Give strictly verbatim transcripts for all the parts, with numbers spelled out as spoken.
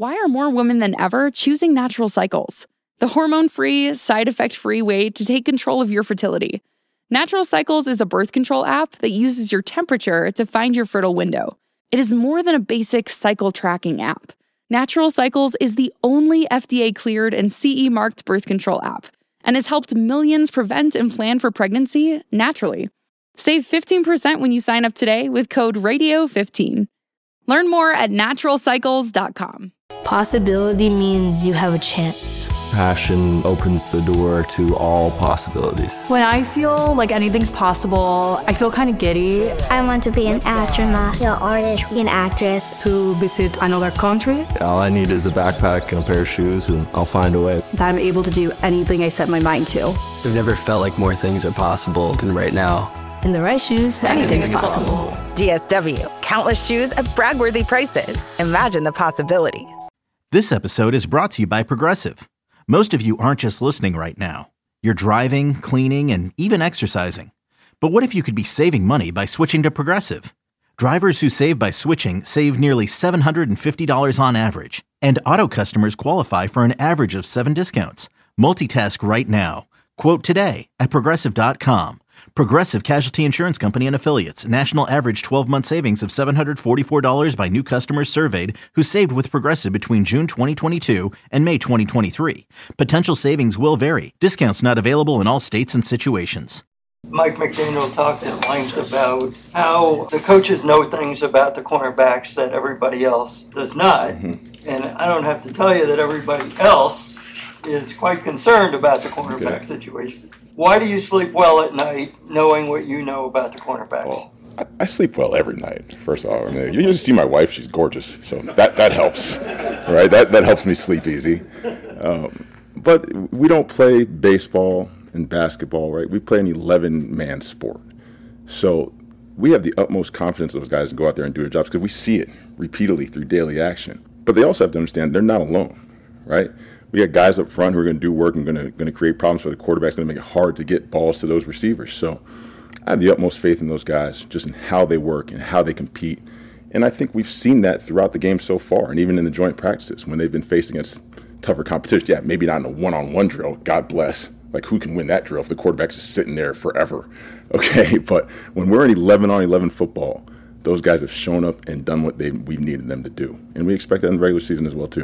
why are more women than ever choosing Natural Cycles? The hormone-free, side-effect-free way to take control of your fertility. Natural Cycles is a birth control app that uses your temperature to find your fertile window. It is more than a basic cycle tracking app. Natural Cycles is the only F D A-cleared and C E-marked birth control app and has helped millions prevent and plan for pregnancy naturally. Save fifteen percent when you sign up today with code radio fifteen. Learn more at natural cycles dot com. Possibility means you have a chance. Passion opens the door to all possibilities. When I feel like anything's possible, I feel kind of giddy. I want to be an astronaut, an artist, an actress. To visit another country. All I need is a backpack and a pair of shoes, and I'll find a way. That I'm able to do anything I set my mind to. I've never felt like more things are possible than right now. In the right shoes, anything's, anything's possible. possible. D S W. Countless shoes at brag-worthy prices. Imagine the possibilities. This episode is brought to you by Progressive. Most of you aren't just listening right now. You're driving, cleaning, and even exercising. But what if you could be saving money by switching to Progressive? Drivers who save by switching save nearly seven hundred fifty dollars on average. And auto customers qualify for an average of seven discounts. Multitask right now. Quote today at progressive dot com. Progressive Casualty Insurance Company and Affiliates. National average twelve-month savings of seven hundred forty-four dollars by new customers surveyed who saved with Progressive between June twenty twenty-two and May twenty twenty-three. Potential savings will vary. Discounts not available in all states and situations. Mike McDaniel talked at length about how the coaches know things about the cornerbacks that everybody else does not. Mm-hmm. And I don't have to tell you that everybody else is quite concerned about the cornerback okay. situation. Why do you sleep well at night knowing what you know about the cornerbacks? Well, I, I sleep well every night, first of all. I mean, you just see my wife, she's gorgeous. So that, that helps, right? That, that helps me sleep easy. Um, but we don't play baseball and basketball, right? We play an eleven-man sport. So we have the utmost confidence of those guys to go out there and do their jobs because we see it repeatedly through daily action. But they also have to understand they're not alone, right? We got guys up front who are going to do work and going to going to create problems for the quarterbacks, going to make it hard to get balls to those receivers. So I have the utmost faith in those guys, just in how they work and how they compete. And I think we've seen that throughout the game so far, and even in the joint practices when they've been faced against tougher competition. Yeah, maybe not in a one-on-one drill, God bless. Like, who can win that drill if the quarterback's just sitting there forever? Okay, but when we're in eleven on eleven football, those guys have shown up and done what they we've needed them to do. And we expect that in the regular season as well, too.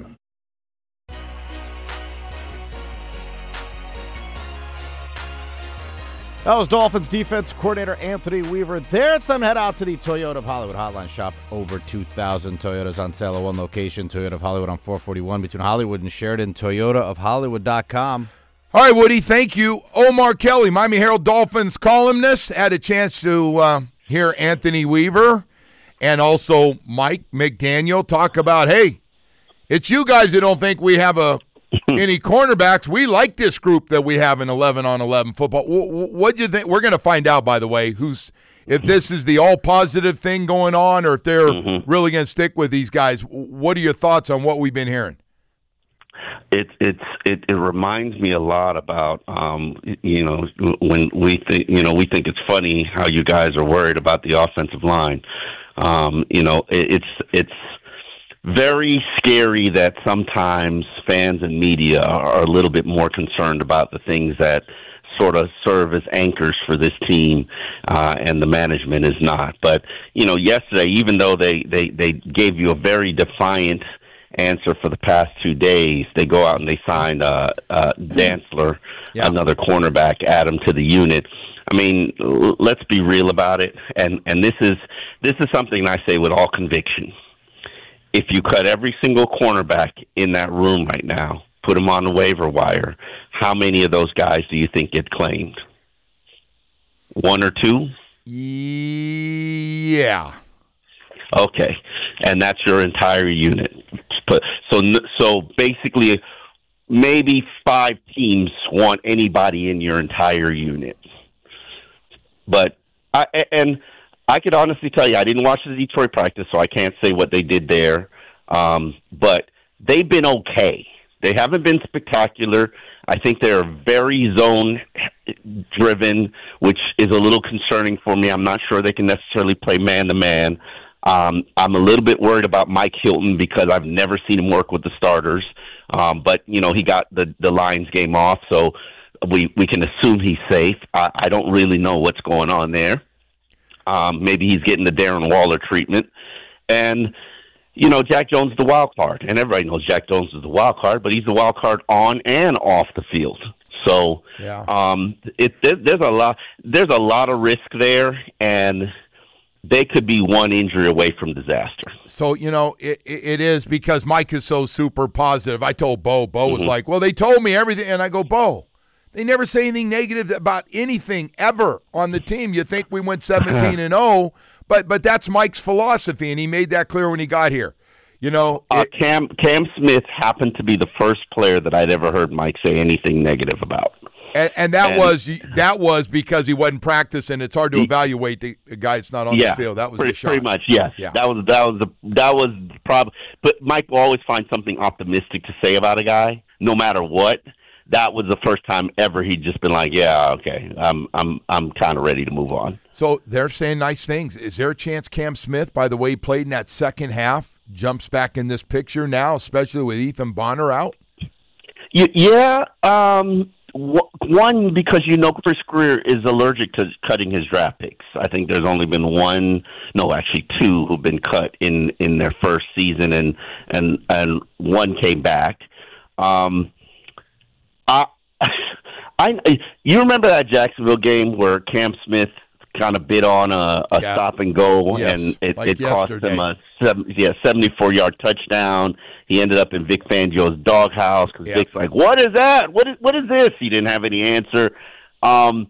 That was Dolphins defense coordinator Anthony Weaver. There, it's time to head out to the Toyota of Hollywood Hotline. Shop over two thousand Toyotas on sale at one location. Toyota of Hollywood on four forty-one between Hollywood and Sheridan. Toyota of Hollywood dot com. All right, Woody, thank you. Omar Kelly, Miami Herald Dolphins columnist, had a chance to uh, hear Anthony Weaver and also Mike McDaniel talk about, hey, it's you guys that don't think we have a any cornerbacks. We like this group that we have in eleven on eleven football. What do you think? We're going to find out, by the way, who's if this is the all-positive thing going on or if they're mm-hmm. really going to stick with these guys. What are your thoughts on what we've been hearing? It it's it, it reminds me a lot about um, you know when we think you know we think it's funny how you guys are worried about the offensive line. Um, you know it, it's it's very scary that sometimes fans and media are a little bit more concerned about the things that sort of serve as anchors for this team, uh, and the management is not. But you know yesterday, even though they they they gave you a very defiant answer for the past two days, they go out and they signed uh, uh, Dantzler, yeah. another cornerback, add him to the unit. I mean, l- let's be real about it, and and this is this is something I say with all conviction. If you cut every single cornerback in that room right now, put them on the waiver wire, how many of those guys do you think get claimed? One or two? Yeah. Okay, and that's your entire unit. So, so basically, maybe five teams want anybody in your entire unit. But I and I could honestly tell you, I didn't watch the Detroit practice, so I can't say what they did there. Um, but they've been okay. They haven't been spectacular. I think they're very zone-driven, which is a little concerning for me. I'm not sure they can necessarily play man-to-man. Um, I'm a little bit worried about Mike Hilton because I've never seen him work with the starters. Um, but, you know, he got the, the Lions game off, so we, we can assume he's safe. I, I don't really know what's going on there. Um, maybe he's getting the Darren Waller treatment. And, you know, Jack Jones is the wild card. And everybody knows Jack Jones is the wild card, but he's the wild card on and off the field. So yeah. um, it, there, there's a lot there's a lot of risk there, and they could be one injury away from disaster. So, you know, it, it is because Mike is so super positive. I told Bo, Bo was Mm-hmm. like, well, they told me everything. And I go, Bo, they never say anything negative about anything ever on the team. You think we went seventeen and oh, but but that's Mike's philosophy, and he made that clear when he got here. You know, uh, it, Cam Cam Smith happened to be the first player that I'd ever heard Mike say anything negative about. And, and that and, was that was because he wasn't practicing. It's hard to he, evaluate the guy that's not on yeah, the field. That was pretty, the shot. pretty much. Yes, yeah. that was that was the that was the problem. But Mike will always find something optimistic to say about a guy, no matter what. That was the first time ever he'd just been like, "Yeah, okay, I'm I'm I'm kind of ready to move on." So they're saying nice things. Is there a chance Cam Smith, by the way he played in that second half, jumps back in this picture now, especially with Ethan Bonner out? Yeah, um, one, because you know Chris Greer is allergic to cutting his draft picks. I think there's only been one, no, actually two who've been cut in, in their first season, and and and one came back. Um, I, I, you remember that Jacksonville game where Cam Smith kind of bid on a, a yeah. stop and go, yes, and it, like it cost yesterday. him a seven, yeah, seventy-four yard touchdown. He ended up in Vic Fangio's doghouse because yeah. Vic's like, "What is that? What is what is this?" He didn't have any answer. Um,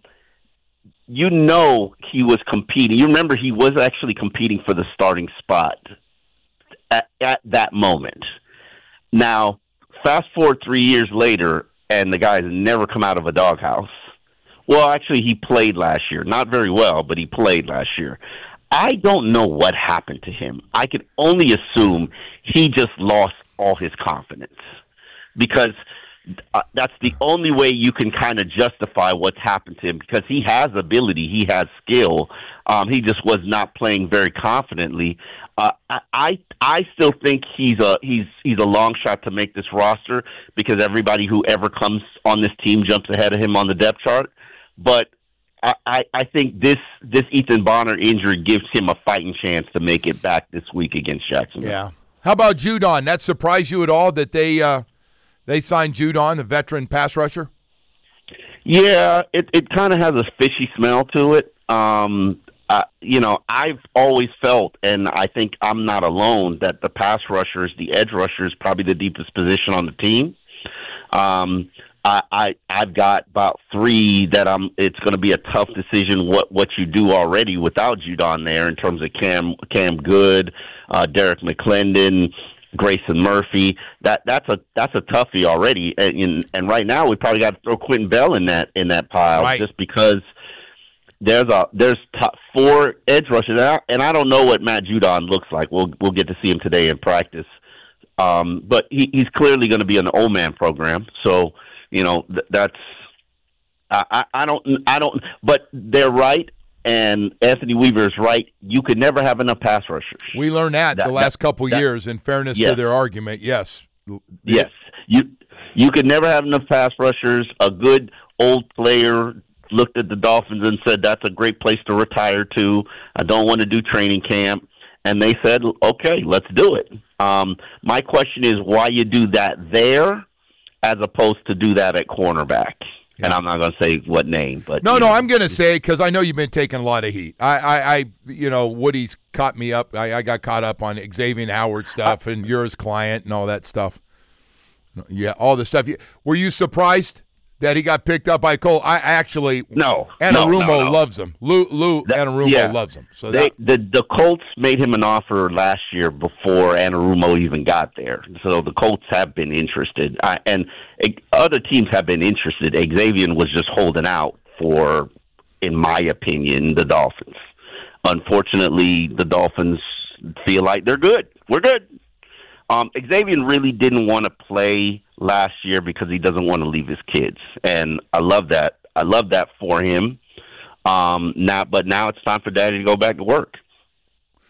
you know, he was competing. You remember he was actually competing for the starting spot at, at that moment. Now, fast forward three years later, and the guy's never come out of a doghouse. Well, actually, he played last year. Not very well, but he played last year. I don't know what happened to him. I can only assume he just lost all his confidence, because uh, that's the only way you can kind of justify what's happened to him, because he has ability, he has skill. Um, he just was not playing very confidently. Uh, I I still think he's a he's he's a long shot to make this roster, because everybody who ever comes on this team jumps ahead of him on the depth chart. But I, I, I think this this Ethan Bonner injury gives him a fighting chance to make it back this week against Jacksonville. Yeah. How about Judon? That surprised you at all that they uh, they signed Judon, the veteran pass rusher? Yeah, it it kind of has a fishy smell to it. Um, uh, you know, I've always felt, and I think I'm not alone, that the pass rushers, the edge rusher, is probably the deepest position on the team. Um, I, I I've got about three that I'm. It's going to be a tough decision what what you do already without Judon there, in terms of Cam Cam Good, uh, Derek McClendon, Grayson Murphy. That that's a that's a toughie already. And and right now we probably got to throw Quentin Bell in that in that pile, right, just because there's a there's top four edge rushers, and I, and I don't know what Matt Judon looks like. We'll we'll get to see him today in practice. Um, but he, he's clearly going to be in the old man program, so. You know, th- that's I, I, I don't I don't but they're right, and Anthony Weaver is right. You could never have enough pass rushers. We learned that, that the last that, couple that, years, in fairness yes. to their argument. Yes. Yes. You you could never have enough pass rushers. A good old player looked at the Dolphins and said, "That's a great place to retire to. I don't want to do training camp." And they said, "Okay, let's do it." Um, my question is why you do that there, as opposed to do that at cornerback. Yeah. And I'm not going to say what name, but no, no, know. I'm going to say, because I know you've been taking a lot of heat. I, I, I you know, Woody's caught me up. I, I got caught up on Xavier Howard stuff, uh, and you're his client and all that stuff. Yeah, all the stuff. Were you surprised that he got picked up by Cole? I actually no. Anarumo no, no, no. loves him. Lou Lou that, Anarumo yeah. loves him. So they, that, the the Colts made him an offer last year before Anarumo even got there. So the Colts have been interested, uh, and uh, other teams have been interested. Xavier was just holding out for, in my opinion, the Dolphins. Unfortunately, the Dolphins feel like they're good. We're good. Um, Xavier really didn't want to play last year because he doesn't want to leave his kids, and I love that. I love that for him. Um, now, but now it's time for Daddy to go back to work.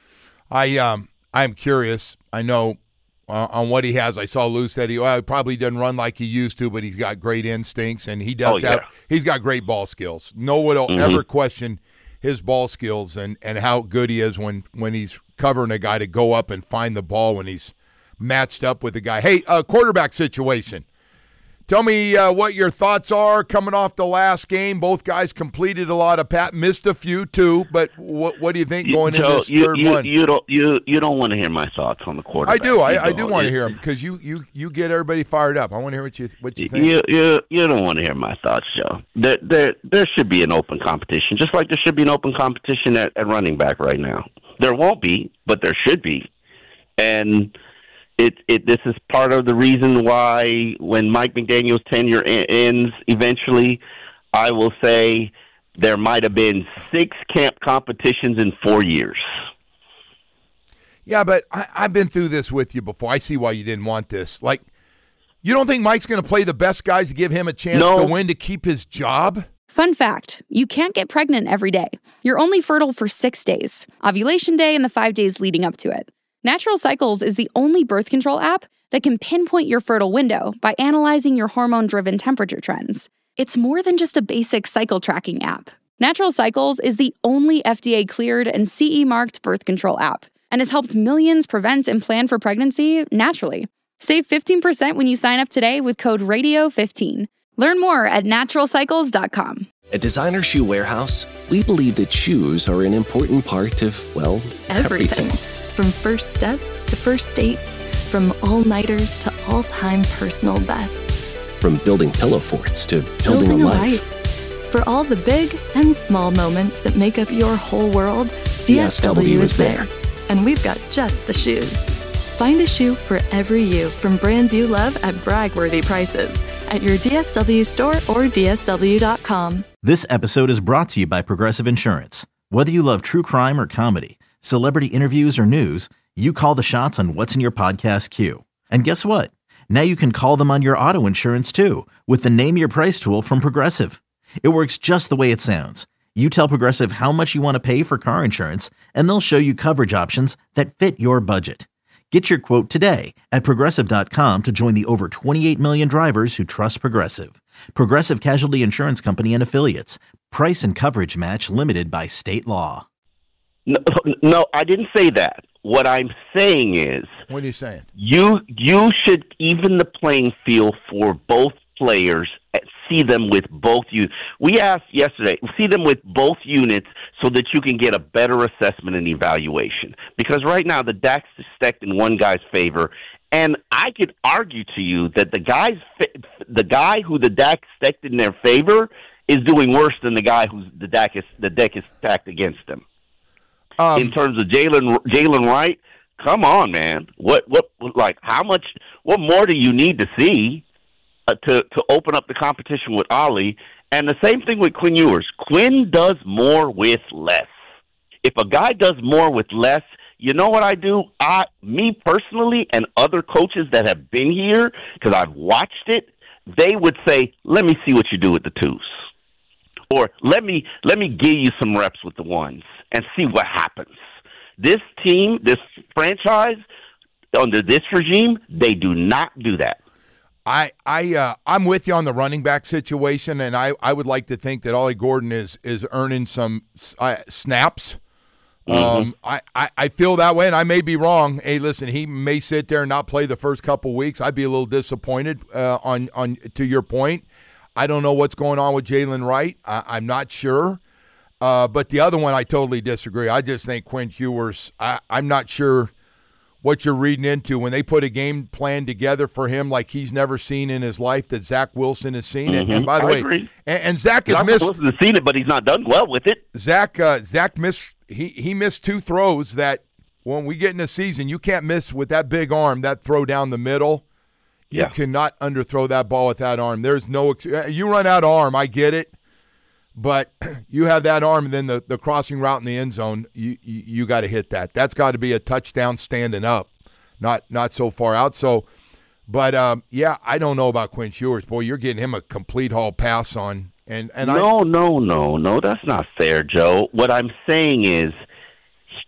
I um I'm curious. I know uh, on what he has. I saw Lou said he, well, he probably doesn't run like he used to, but he's got great instincts and he does oh, have. Yeah. He's got great ball skills. No one will mm-hmm. ever question his ball skills and, and how good he is when when he's covering a guy to go up and find the ball when he's matched up with a guy. Hey, uh, quarterback situation. Tell me uh, what your thoughts are coming off the last game. Both guys completed a lot of pat, missed a few too. But what what do you think going Joe, into this you, third you, one? You don't you you don't want to hear my thoughts on the quarterback. I do. I, I do don't. want to hear them because you, you you get everybody fired up. I want to hear what you what you think. You you you don't want to hear my thoughts, Joe. There there there should be an open competition, just like there should be an open competition at, at running back right now. There won't be, but there should be, and. It, it this is part of the reason why when Mike McDaniel's tenure ends eventually, I will say there might have been six camp competitions in four years. Yeah, but I, I've been through this with you before. I see why you didn't want this. Like, you don't think Mike's going to play the best guys to give him a chance no. to win to keep his job? Fun fact, you can't get pregnant every day. You're only fertile for six days, ovulation day and the five days leading up to it. Natural Cycles is the only birth control app that can pinpoint your fertile window by analyzing your hormone-driven temperature trends. It's more than just a basic cycle tracking app. Natural Cycles is the only F D A-cleared and C E-marked birth control app and has helped millions prevent and plan for pregnancy naturally. Save fifteen percent when you sign up today with code radio fifteen. Learn more at natural cycles dot com. At Designer Shoe Warehouse, we believe that shoes are an important part of, well, everything. everything. From first steps to first dates, from all-nighters to all-time personal bests. From building pillow forts to building, building a, a life. life. For all the big and small moments that make up your whole world, D S W is there. And we've got just the shoes. Find a shoe for every you from brands you love at brag-worthy prices at your D S W store or D S W dot com. This episode is brought to you by Progressive Insurance. Whether you love true crime or comedy, celebrity interviews or news, you call the shots on what's in your podcast queue. And guess what? Now you can call them on your auto insurance too with the Name Your Price tool from Progressive. It works just the way it sounds. You tell Progressive how much you want to pay for car insurance, and they'll show you coverage options that fit your budget. Get your quote today at Progressive dot com to join the over twenty-eight million drivers who trust Progressive. Progressive Casualty Insurance Company and Affiliates. Price and coverage match limited by state law. No, no, I didn't say that. What I'm saying is... What are you saying? You you should even the playing field for both players, see them with both you. We asked yesterday, see them with both units so that you can get a better assessment and evaluation. Because right now the deck's stacked in one guy's favor, and I could argue to you that the guy's the guy who the deck stacked in their favor is doing worse than the guy who's the deck is the deck is stacked against him. Um, in terms of Jalen Jalen Wright, come on, man. What what like how much? What more do you need to see uh, to to open up the competition with Ollie? And the same thing with Quinn Ewers. Quinn does more with less. If a guy does more with less, you know what I do? I, me personally, and other coaches that have been here because I've watched it, they would say, "Let me see what you do with the twos," or "Let me let me give you some reps with the ones." And see what happens. This team, this franchise, under this regime, they do not do that. I, I, uh, I'm with you on the running back situation, and I, I would like to think that Ollie Gordon is is earning some uh, snaps. Mm-hmm. Um, I, I, I feel that way, and I may be wrong. Hey, listen, he may sit there and not play the first couple weeks. I'd be a little disappointed. Uh, on on to your point, I don't know what's going on with Jalen Wright. I, I'm not sure. Uh, but the other one, I totally disagree. I just think Quinn Ewers, I, I'm not sure what you're reading into when they put a game plan together for him like he's never seen in his life that Zach Wilson has seen. Mm-hmm. And, and by the I way, agree. and, and Zach has Zach missed. Wilson has seen it, but he's not done well with it. Zach, uh, Zach missed. He he missed two throws that when we get in the season, you can't miss with that big arm. That throw down the middle, you yeah. cannot underthrow that ball with that arm. There's no. You run out of arm, I get it. But you have that arm, and then the, the crossing route in the end zone, you you, you got to hit that. That's got to be a touchdown standing up, not not so far out. So, but um, yeah, I don't know about Quinn Ewers. Boy, you're getting him a complete hall pass on, and and no, I, no, no, no, that's not fair, Joe. What I'm saying is,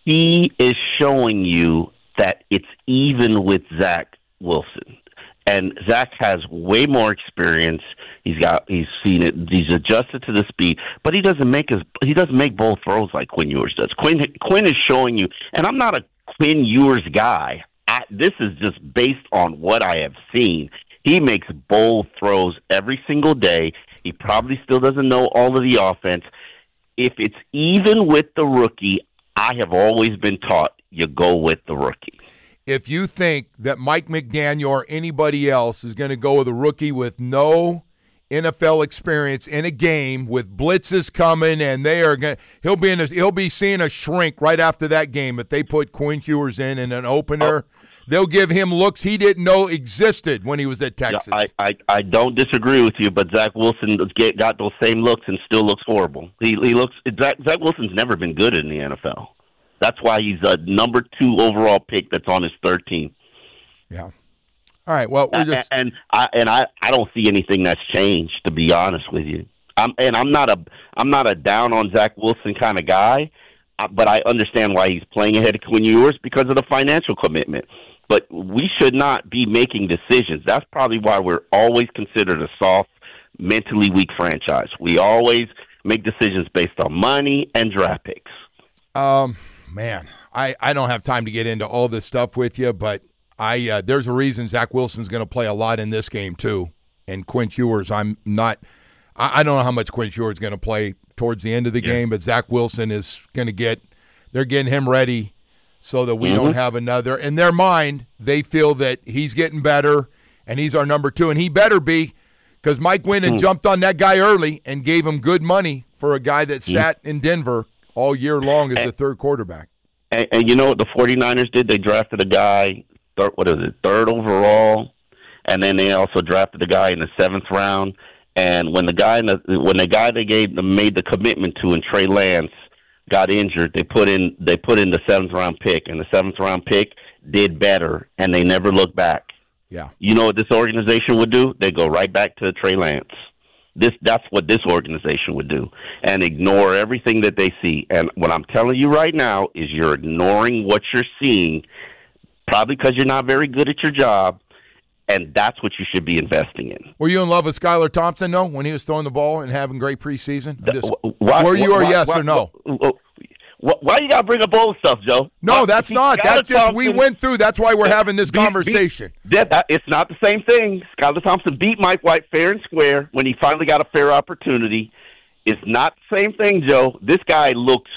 he is showing you that it's even with Zach Wilson. And Zach has way more experience. He's got he's seen it. He's adjusted to the speed, but he doesn't make his he doesn't make bold throws like Quinn Ewers does. Quinn Quinn is showing you, and I'm not a Quinn Ewers guy. I, this is just based on what I have seen. He makes bold throws every single day. He probably still doesn't know all of the offense. If it's even with the rookie, I have always been taught you go with the rookie. If you think that Mike McDaniel or anybody else is going to go with a rookie with no N F L experience in a game with blitzes coming and they are going, he'll be in a, he'll be seeing a shrink right after that game if they put Quinn Ewers in in an opener. Oh. They'll give him looks he didn't know existed when he was at Texas. Yeah, I, I, I don't disagree with you, but Zach Wilson get, got those same looks and still looks horrible. He he looks Zach, Zach Wilson's never been good in the N F L. That's why he's a number two overall pick that's on his third team. Yeah. All right. Well, we're just and, and I and I, I don't see anything that's changed, to be honest with you. I'm and I'm not a I'm not a down on Zach Wilson kind of guy, but I understand why he's playing ahead of Quinn Ewers because of the financial commitment. But we should not be making decisions. That's probably why we're always considered a soft, mentally weak franchise. We always make decisions based on money and draft picks. Um. Man, I, I don't have time to get into all this stuff with you, but I uh, there's a reason Zach Wilson's going to play a lot in this game too. And Quinn Ewers, I'm not I, I don't know how much Quinn Ewers is going to play towards the end of the yeah. game, but Zach Wilson is going to get they're getting him ready so that we mm-hmm. don't have another. In their mind, they feel that he's getting better and he's our number two, and he better be, because Mike went and mm. jumped on that guy early and gave him good money for a guy that mm. sat in Denver all year long as and, the third quarterback. And, and you know what the 49ers did? They drafted a guy, third, what is it, third overall, and then they also drafted a guy in the seventh round. And when the guy in the, when the guy they gave made the commitment to, and Trey Lance got injured, they put in they put in the seventh round pick, and the seventh round pick did better, and they never looked back. Yeah, you know what this organization would do? They go right back to Trey Lance. This that's what this organization would do, and ignore everything that they see. And what I'm telling you right now is you're ignoring what you're seeing, probably because you're not very good at your job, and that's what you should be investing in. Were you in love with Skylar Thompson, no, when he was throwing the ball and having great preseason? Just, why, were you why, or yes why, or no? Why, why, why you got to bring up old stuff, Joe? No, why, that's not. That's just Thompson, we went through. That's why we're having this beat, conversation. Beat, that, that, it's not the same thing. Skylar Thompson beat Mike White fair and square when he finally got a fair opportunity. It's not the same thing, Joe. This guy looks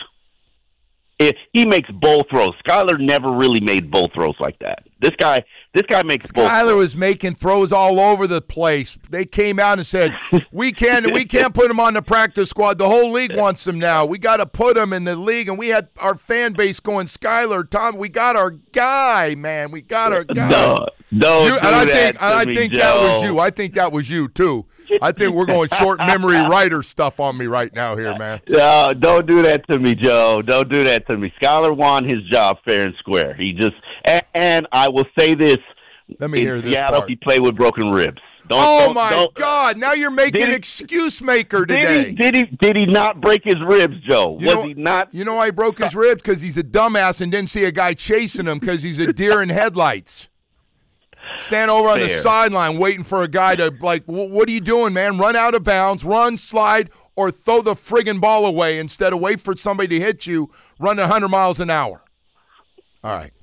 It, he makes bowl throws. Skylar never really made bowl throws like that. This guy, this guy makes bowl throws. Skylar was making throws all over the place. They came out and said, "We can't, we can't put him on the practice squad. The whole league wants him now. We got to put him in the league." And we had our fan base going, "Skylar, Tom, we got our guy, man. We got our guy." No, no, you, and I think, and I me, think Joe. that was you. I think that was you too. I think we're going short memory writer stuff on me right now here, man. No, don't do that to me, Joe. Don't do that to me. Skylar won his job fair and square. He just and, and I will say this. Let me in hear this Seattle, part. He played with broken ribs. Don't, oh don't, my don't, God! Now you're making he, excuse maker today. Did he, did he? Did he not break his ribs, Joe? You Was know, he not? You know why he broke his ribs? Because he's a dumbass and didn't see a guy chasing him because he's a deer in headlights. Stand over on Fair. the sideline waiting for a guy to, like, what are you doing, man? Run out of bounds, run, slide, or throw the friggin' ball away instead of wait for somebody to hit you, run one hundred miles an hour. All right.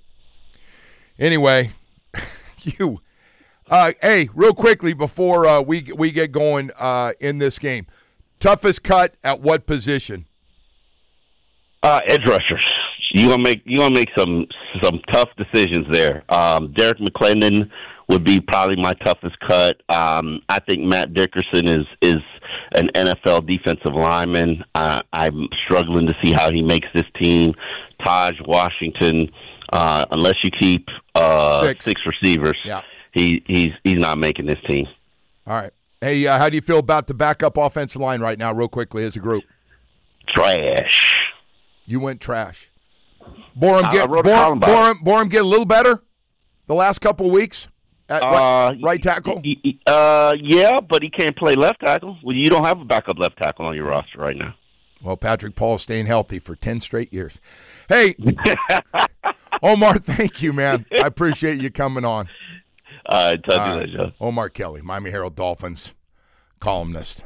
Anyway, you, uh, hey, real quickly before uh, we we get going uh, in this game, toughest cut at what position? Uh, edge rushers. You gonna make you gonna make some some tough decisions there. Um, Derek McClendon would be probably my toughest cut. Um, I think Matt Dickerson is is an N F L defensive lineman. Uh, I'm struggling to see how he makes this team. Taj Washington, uh, unless you keep uh, six. six receivers, yeah. he he's he's not making this team. All right. Hey, uh, how do you feel about the backup offensive line right now, real quickly, as a group? Trash. You went trash. Borum get Borum, Borum, Borum get a little better the last couple of weeks at right, uh, right tackle. Uh, yeah, but he can't play left tackle. Well, you don't have a backup left tackle on your roster right now. Well, Patrick Paul's staying healthy for ten straight years. Hey, Omar, thank you, man. I appreciate you coming on. Uh, talk All to right. you later. Omar Kelly, Miami Herald Dolphins columnist.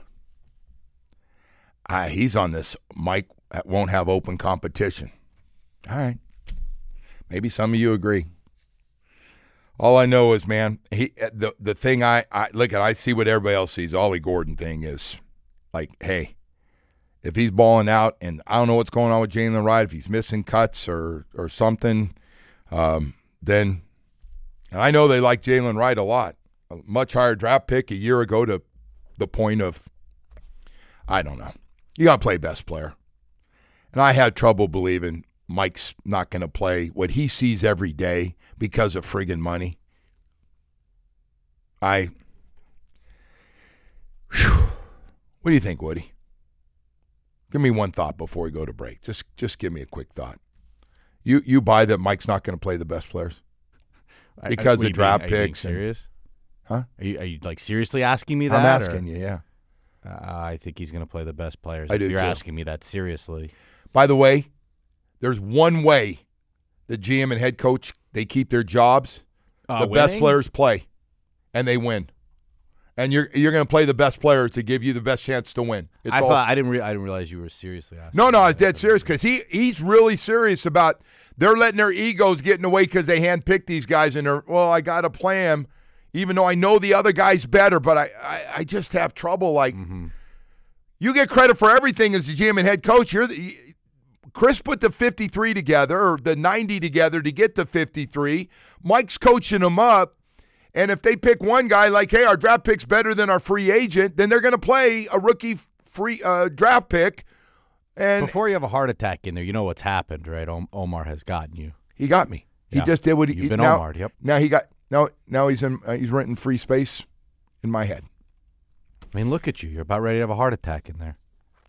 Uh, he's on this. Mike won't have open competition. All right. Maybe some of you agree. All I know is, man, he the the thing I, I look at, I see what everybody else sees. Ollie Gordon thing is like, hey, if he's balling out, and I don't know what's going on with Jalen Wright, if he's missing cuts or or something, um, then, and I know they like Jalen Wright a lot, a much higher draft pick a year ago to the point of, I don't know. You got to play best player. And I had trouble believing Mike's not going to play what he sees every day because of friggin' money. I, whew. What do you think, Woody? Give me one thought before we go to break. Just just give me a quick thought. You you buy that Mike's not going to play the best players? Because are, are of draft being, are you being picks. and- serious? Huh? Are you, are you like seriously asking me that? I'm asking or? you, yeah. Uh, I think he's going to play the best players. I if do, you're too. asking me that seriously. By the way, there's one way the G M and head coach, they keep their jobs. Uh, the best winning? players play, and they win. And you're you're going to play the best players to give you the best chance to win. It's I all, thought I didn't. Re- I didn't realize you were seriously asking. No, no, I was dead serious because he he's really serious about they're letting their egos get in the way because they handpicked these guys and they're, well, I got to play him, even though I know the other guy's better, but I, I, I just have trouble. Like, mm-hmm. You get credit for everything as the G M and head coach. You're the, Chris put the fifty-three together, or the ninety together to get to fifty-three. Mike's coaching them up. And if they pick one guy like, hey, our draft pick's better than our free agent, then they're going to play a rookie free uh, draft pick. And before you have a heart attack in there, you know what's happened, right? O- Omar has gotten you. He got me. He Yeah. just did what he. You've been now, Omar'd, yep. Now he got. Now now he's in. Uh, he's renting free space in my head. I mean, look at you. You're about ready to have a heart attack in there.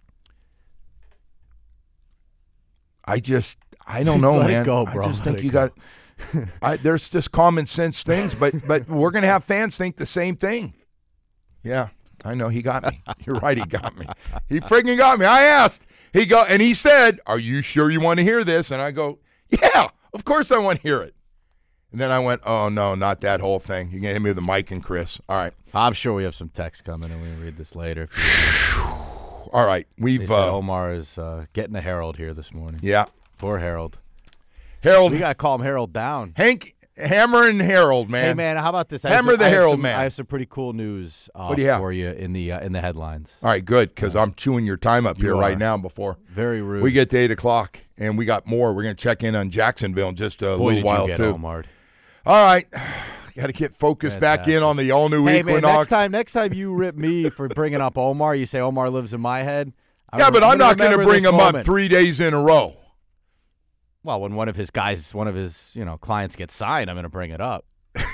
I just. I don't know, Let it man. go, bro. I just Let think it you go. got. I, there's just common sense things, but but we're gonna have fans think the same thing. Yeah, I know he got me. You're right, he got me. He freaking got me. I asked. He go and he said, "Are you sure you want to hear this?" And I go, "Yeah, of course I want to hear it." And then I went, "Oh no, not that whole thing. You can hit me with the Mike and Chris." All right. I'm sure we have some text coming, and we can read this later. All right, They we've said uh, Omar is uh, getting the Herald here this morning. yeah, Poor Harold. Harold. We got to calm Harold down. Hank Hammer and Harold, man. Hey, man, how about this? I have Hammer some- the I have Herald some- man. I have some pretty cool news uh, What do you have? for you in the uh, in the headlines. All right, good, because I'm chewing your time up You here right are. now before Very rude. we get to eight o'clock, and we got more. We're going to check in on Jacksonville in just a Boy, little did while, you get too. Omar'd. All right, got to get focused back in Fantastic. on the all-new Hey, man, Equinox. next time, next time you rip me for bringing up Omar, you say Omar lives in my head. I'm yeah, gonna- but I'm not gonna going to remember bring this him up moment. three days in a row. Well, when one of his guys, one of his you know clients gets signed, I'm going to bring it up.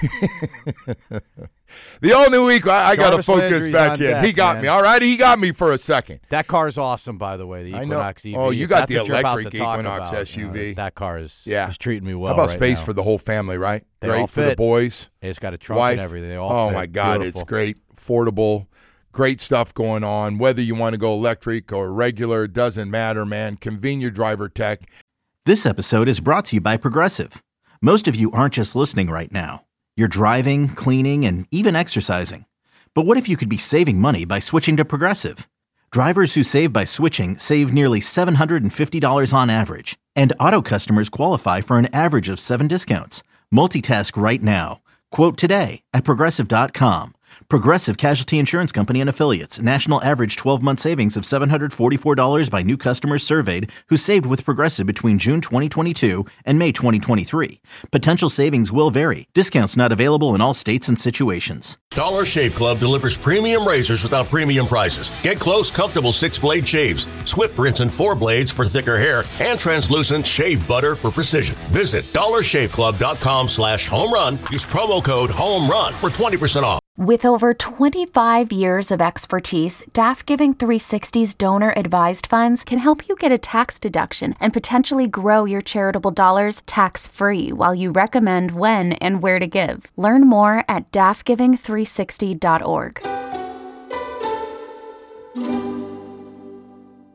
The all-new week, I, I got to Jarvis focus Landry's back on in. deck, he got man. me. All right, he got me for a second. That car's awesome, by the way. The I know. Equinox E V. Oh, you If got that's the what you're about electric to talk Equinox about, S U V. you know, that car is, Yeah. is treating me well. How about right space now. for the whole family, right? They great all for the fit. boys. It's got a trunk wife. and everything. They all oh fit. my God, Beautiful. it's great, affordable, great stuff going on. Whether you want to go electric or regular, it doesn't matter, man. Convenient driver tech. This episode is brought to you by Progressive. Most of you aren't just listening right now. You're driving, cleaning, and even exercising. But what if you could be saving money by switching to Progressive? Drivers who save by switching save nearly seven hundred fifty dollars on average. And auto customers qualify for an average of seven discounts. Multitask right now. Quote today at Progressive dot com. Progressive Casualty Insurance Company and Affiliates. National average twelve-month savings of seven hundred forty-four dollars by new customers surveyed who saved with Progressive between June twenty twenty-two and May twenty twenty-three. Potential savings will vary. Discounts not available in all states and situations. Dollar Shave Club delivers premium razors without premium prices. Get close, comfortable six-blade shaves, swift rinse and four blades for thicker hair, and translucent shave butter for precision. Visit dollar shave club dot com slash home run. Use promo code HOMERUN for twenty percent off. With over twenty-five years of expertise, D A F Giving three sixty's donor-advised funds can help you get a tax deduction and potentially grow your charitable dollars tax-free while you recommend when and where to give. Learn more at D A F giving three sixty dot org.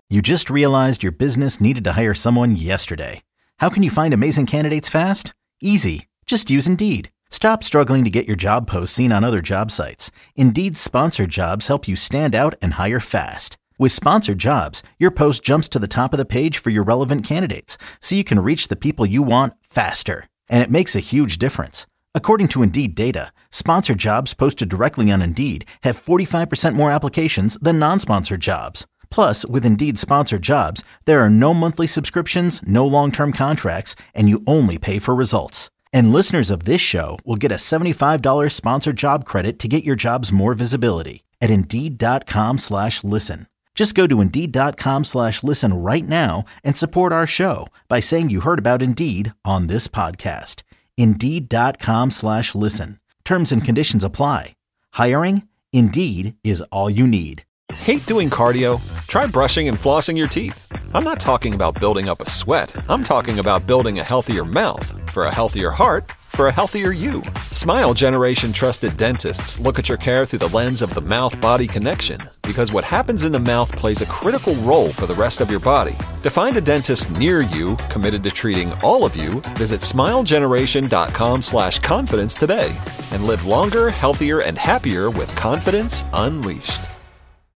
You just realized your business needed to hire someone yesterday. How can you find amazing candidates fast? Easy. Just use Indeed. Stop struggling to get your job posts seen on other job sites. Indeed's sponsored jobs help you stand out and hire fast. With sponsored jobs, your post jumps to the top of the page for your relevant candidates, so you can reach the people you want faster. And it makes a huge difference. According to Indeed data, sponsored jobs posted directly on Indeed have forty-five percent more applications than non-sponsored jobs. Plus, with Indeed sponsored jobs, there are no monthly subscriptions, no long-term contracts, and you only pay for results. And listeners of this show will get a seventy-five dollars sponsored job credit to get your jobs more visibility at Indeed.com slash listen. Just go to Indeed.com slash listen right now and support our show by saying you heard about Indeed on this podcast. Indeed.com slash listen. Terms and conditions apply. Hiring? Indeed is all you need. Hate doing cardio? Try brushing and flossing your teeth. I'm not talking about building up a sweat. I'm talking about building a healthier mouth. For a healthier heart, for a healthier you. Smile Generation trusted dentists look at your care through the lens of the mouth-body connection, because what happens in the mouth plays a critical role for the rest of your body. To find a dentist near you committed to treating all of you, visit smilegeneration.com slash confidence today and live longer, healthier, and happier with confidence unleashed.